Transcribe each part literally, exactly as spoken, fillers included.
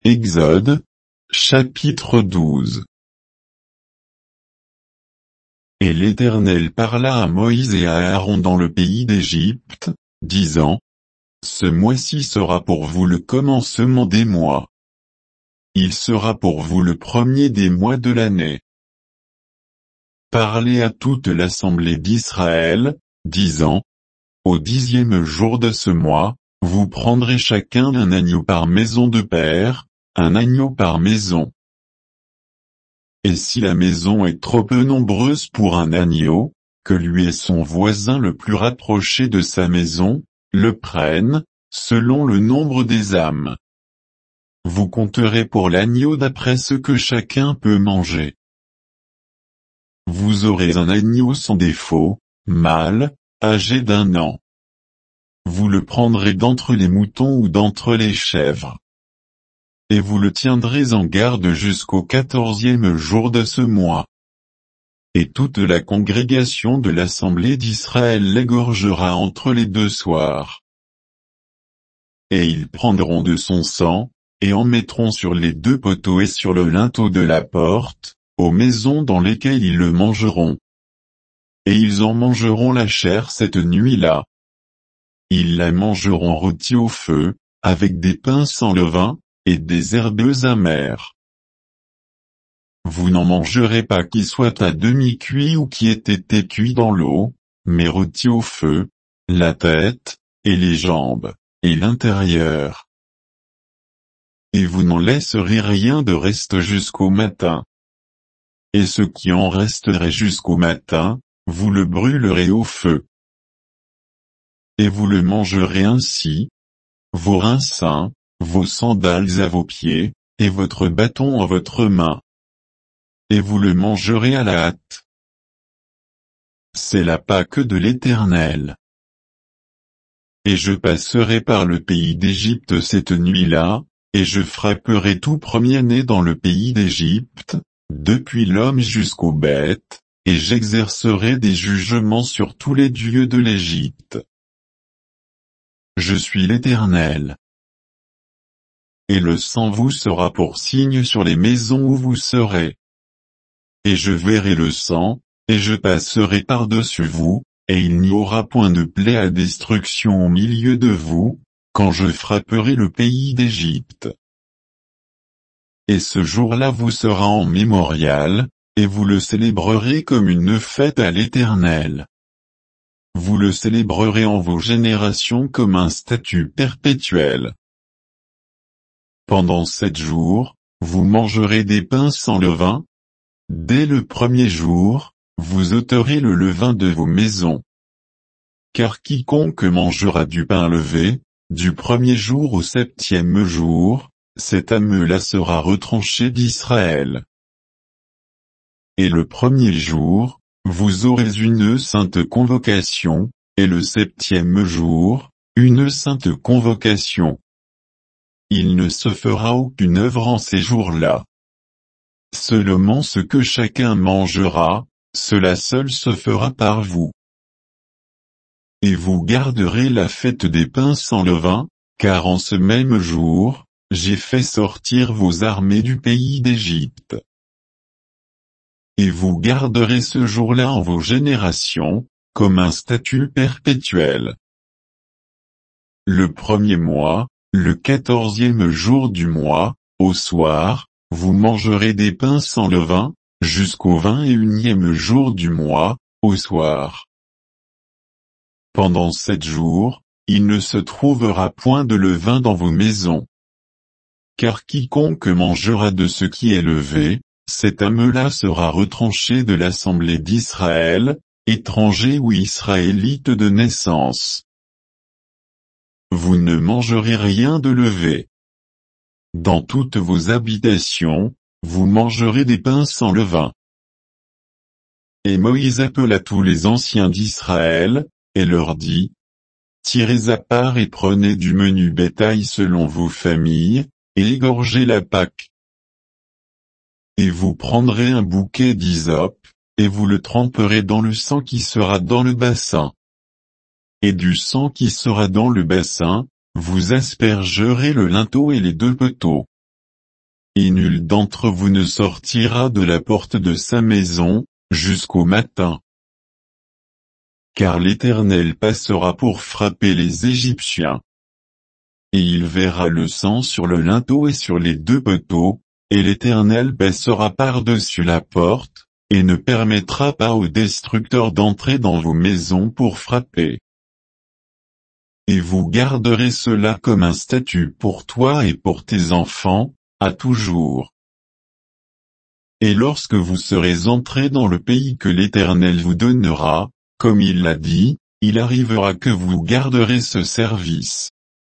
Exode, chapitre douze. Et l'Éternel parla à Moïse et à Aaron dans le pays d'Égypte, disant, Ce mois-ci sera pour vous le commencement des mois. Il sera pour vous le premier des mois de l'année. Parlez à toute l'assemblée d'Israël, disant, Au dixième jour de ce mois, vous prendrez chacun un agneau par maison de père, un agneau par maison. Et si la maison est trop peu nombreuse pour un agneau, que lui et son voisin le plus rapproché de sa maison, le prennent, selon le nombre des âmes. Vous compterez pour l'agneau d'après ce que chacun peut manger. Vous aurez un agneau sans défaut, mâle, âgé d'un an. Vous le prendrez d'entre les moutons ou d'entre les chèvres. Et vous le tiendrez en garde jusqu'au quatorzième jour de ce mois. Et toute la congrégation de l'assemblée d'Israël l'égorgera entre les deux soirs. Et ils prendront de son sang, et en mettront sur les deux poteaux et sur le linteau de la porte, aux maisons dans lesquelles ils le mangeront. Et ils en mangeront la chair cette nuit-là. Ils la mangeront rôtie au feu, avec des pains sans levain, et des herbes amères. Vous n'en mangerez pas qui soit à demi cuit ou qui ait été cuit dans l'eau, mais rôti au feu, la tête, et les jambes, et l'intérieur. Et vous n'en laisserez rien de reste jusqu'au matin. Et ce qui en resterait jusqu'au matin, vous le brûlerez au feu. Et vous le mangerez ainsi, vos reins sains, vos sandales à vos pieds, et votre bâton en votre main. Et vous le mangerez à la hâte. C'est la Pâque de l'Éternel. Et je passerai par le pays d'Égypte cette nuit-là, et je frapperai tout premier-né dans le pays d'Égypte, depuis l'homme jusqu'aux bêtes, et j'exercerai des jugements sur tous les dieux de l'Égypte. Je suis l'Éternel. Et le sang vous sera pour signe sur les maisons où vous serez. Et je verrai le sang, et je passerai par-dessus vous, et il n'y aura point de plaie à destruction au milieu de vous, quand je frapperai le pays d'Égypte. Et ce jour-là vous sera en mémorial, et vous le célébrerez comme une fête à l'Éternel. Vous le célébrerez en vos générations comme un statut perpétuel. Pendant sept jours, vous mangerez des pains sans levain. Dès le premier jour, vous ôterez le levain de vos maisons. Car quiconque mangera du pain levé, du premier jour au septième jour, cet âme-là sera retranché d'Israël. Et le premier jour, vous aurez une sainte convocation, et le septième jour, une sainte convocation. Il ne se fera aucune œuvre en ces jours-là. Seulement ce que chacun mangera, cela seul se fera par vous. Et vous garderez la fête des pains sans levain, car en ce même jour, j'ai fait sortir vos armées du pays d'Égypte. Et vous garderez ce jour-là en vos générations, comme un statut perpétuel. Le premier mois, le quatorzième jour du mois, au soir, vous mangerez des pains sans levain, jusqu'au vingt et unième jour du mois, au soir. Pendant sept jours, il ne se trouvera point de levain dans vos maisons. Car quiconque mangera de ce qui est levé, cet âme-là sera retranché de l'assemblée d'Israël, étranger ou israélite de naissance. Vous ne mangerez rien de levé. Dans toutes vos habitations, vous mangerez des pains sans levain. Et Moïse appela tous les anciens d'Israël, et leur dit, Tirez à part et prenez du menu bétail selon vos familles, et égorgez la Pâque. Et vous prendrez un bouquet d'hysope, et vous le tremperez dans le sang qui sera dans le bassin. Et du sang qui sera dans le bassin, vous aspergerez le linteau et les deux poteaux. et nul d'entre vous ne sortira de la porte de sa maison, jusqu'au matin. Car l'Éternel passera pour frapper les Égyptiens. Et il verra le sang sur le linteau et sur les deux poteaux, et l'Éternel passera par-dessus la porte, et ne permettra pas aux destructeurs d'entrer dans vos maisons pour frapper. Et vous garderez cela comme un statut pour toi et pour tes enfants, à toujours. Et lorsque vous serez entrés dans le pays que l'Éternel vous donnera, comme il l'a dit, il arrivera que vous garderez ce service.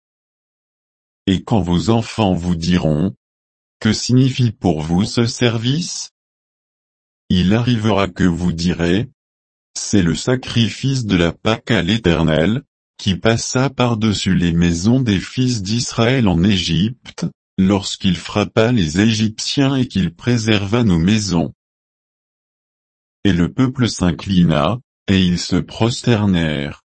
Et quand vos enfants vous diront, que signifie pour vous ce service? Il arrivera que vous direz, c'est le sacrifice de la Pâque à l'Éternel, qui passa par-dessus les maisons des fils d'Israël en Égypte, lorsqu'il frappa les Égyptiens et qu'il préserva nos maisons. Et le peuple s'inclina, et ils se prosternèrent.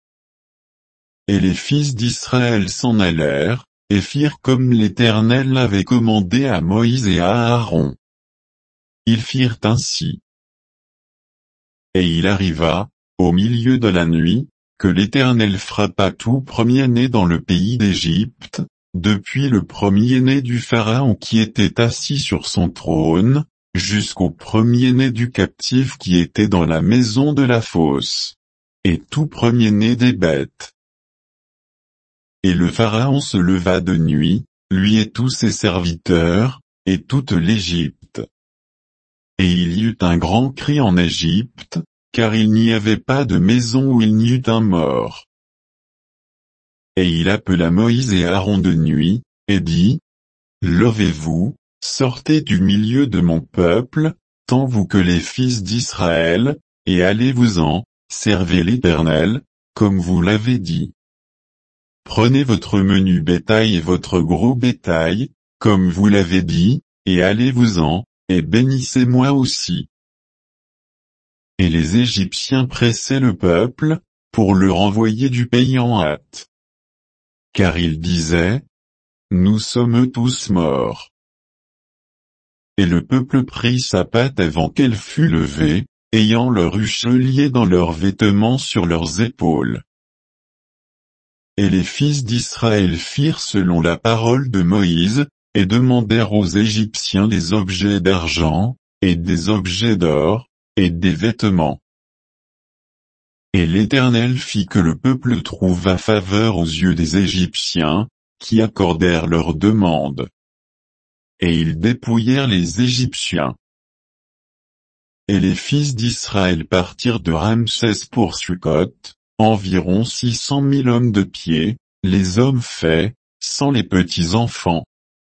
Et les fils d'Israël s'en allèrent, et firent comme l'Éternel l'avait commandé à Moïse et à Aaron. Ils firent ainsi. Et il arriva, au milieu de la nuit, que l'Éternel frappa tout premier-né dans le pays d'Égypte, depuis le premier-né du Pharaon qui était assis sur son trône, jusqu'au premier-né du captif qui était dans la maison de la fosse, et tout premier-né des bêtes. Et le Pharaon se leva de nuit, lui et tous ses serviteurs, et toute l'Égypte. Et il y eut un grand cri en Égypte, car il n'y avait pas de maison où il n'y eût un mort. Et il appela Moïse et Aaron de nuit, et dit, levez-vous, sortez du milieu de mon peuple, tant vous que les fils d'Israël, et allez-vous-en, servez l'Éternel, comme vous l'avez dit. Prenez votre menu bétail et votre gros bétail, comme vous l'avez dit, et allez-vous-en, et bénissez-moi aussi. Et les Égyptiens pressaient le peuple, pour le renvoyer du pays en hâte. Car ils disaient, nous sommes tous morts. Et le peuple prit sa patte avant qu'elle fût levée, ayant leur huche liée dans leurs vêtements sur leurs épaules. Et les fils d'Israël firent selon la parole de Moïse, et demandèrent aux Égyptiens des objets d'argent, et des objets d'or, et des vêtements. Et l'Éternel fit que le peuple trouva faveur aux yeux des Égyptiens, qui accordèrent leurs demandes. Et ils dépouillèrent les Égyptiens. Et les fils d'Israël partirent de Ramsès pour Sukkot, environ six cent mille hommes de pied, les hommes faits, sans les petits enfants.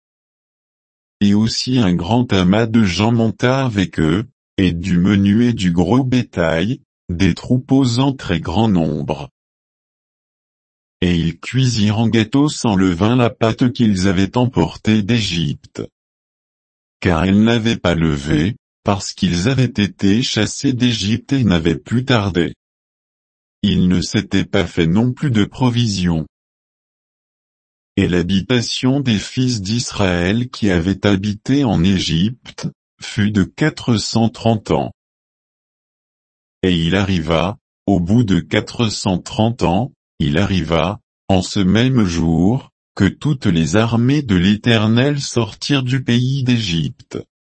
Et aussi un grand amas de gens monta avec eux, et du menu et du gros bétail, des troupeaux en très grand nombre. Et ils cuisirent en gâteau sans levain la pâte qu'ils avaient emportée d'Égypte. Car elle n'avait pas levé, parce qu'ils avaient été chassés d'Égypte et n'avaient pu tarder. Ils ne s'étaient pas fait non plus de provisions. Et l'habitation des fils d'Israël qui avaient habité en Égypte, fut de quatre cent trente ans. Et il arriva, au bout de quatre cent trente ans, il arriva, en ce même jour, que toutes les armées de l'Éternel sortirent du pays d'Égypte.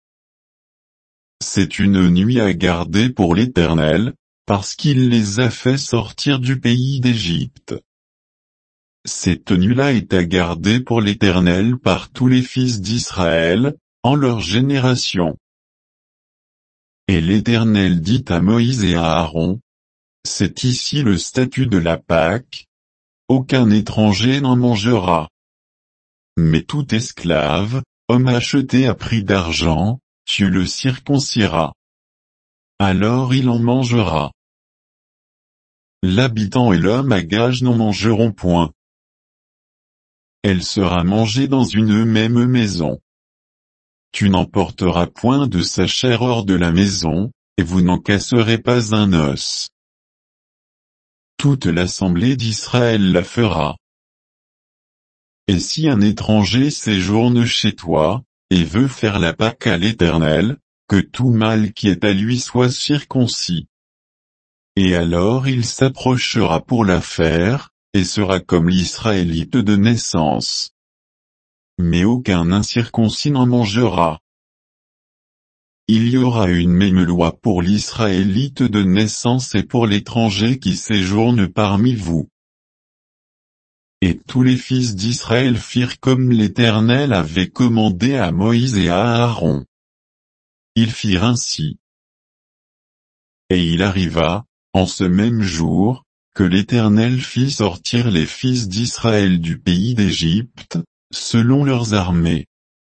C'est une nuit à garder pour l'Éternel, parce qu'il les a fait sortir du pays d'Égypte. Cette nuit-là est à garder pour l'Éternel par tous les fils d'Israël, en leur génération. Et l'Éternel dit à Moïse et à Aaron, c'est ici le statut de la Pâque, aucun étranger n'en mangera. Mais tout esclave, homme acheté à prix d'argent, tu le circonciras. Alors il en mangera. L'habitant et l'homme à gage n'en mangeront point. Elle sera mangée dans une même maison. Tu n'emporteras point de sa chair hors de la maison, et vous n'en casserez pas un os. Toute l'assemblée d'Israël la fera. Et si un étranger séjourne chez toi, et veut faire la Pâque à l'Éternel, que tout mâle qui est à lui soit circoncis. Et alors il s'approchera pour la faire, et sera comme l'Israélite de naissance. Mais aucun incirconcis n'en mangera. Il y aura une même loi pour l'Israélite de naissance et pour l'étranger qui séjourne parmi vous. Et tous les fils d'Israël firent comme l'Éternel avait commandé à Moïse et à Aaron. Ils firent ainsi. Et il arriva, en ce même jour, que l'Éternel fit sortir les fils d'Israël du pays d'Égypte, selon leurs armées.